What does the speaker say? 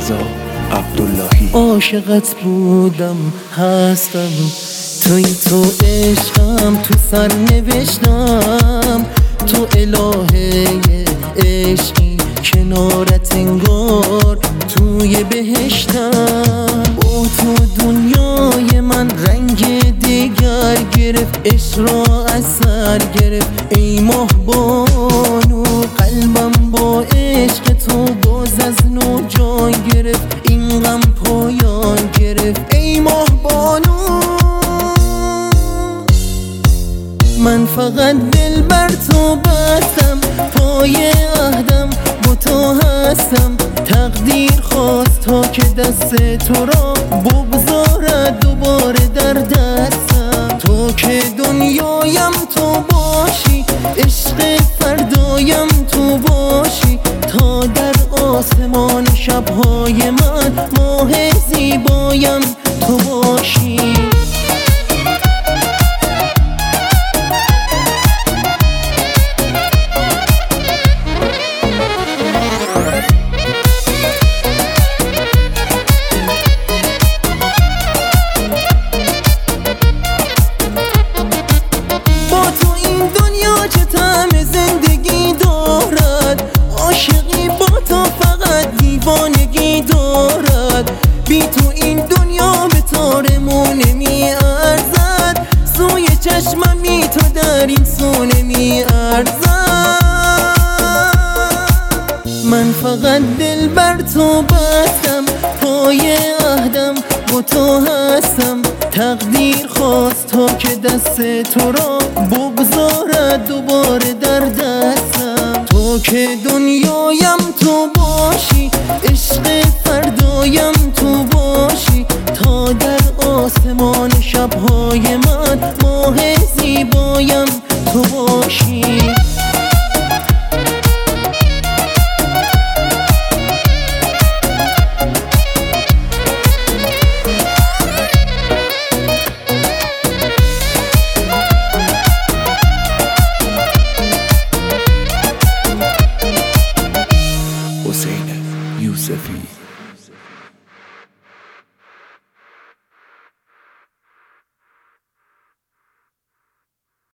رضا عبداللهی. عاشقت بودم هستم، توی تو عشقم، تو سر نوشتم، تو الهه عشقی کنارت انگار توی بهشتم. با تو دنیای من رنگ دیگر گرفت، عشق را از سر گرفت. ای ماه بانو قلبم با عشق تو باز از نو جان گرفت، این غم پایان گرفت. ای ماه بانو من فقط دل بر تو بستم، پای عهدم با تو هستم. تقدیر خواست تا که دست تو را بگذارد دوباره در دستم. تو که دنیایم تو باشی، عشق فردایم تو باشی، تا در آسمان شبهای من ماه زیبایم تو باشی. دیوانگی دارد، بی تو این دنیا به تارمون نمی ارزد. سوی چشمم بی تو در این سو نمی ارزد. من فقط دل بر تو بستم، پای عهدم با تو هستم. تقدیر خواست تا که دست تو را بگذارد دوباره در دستم. تو که دنیایم تو باشی، عشق فردایم تو باشی، تا در آسمان شبهای من ماه زیبایم تو باشی. حسین یوسفی.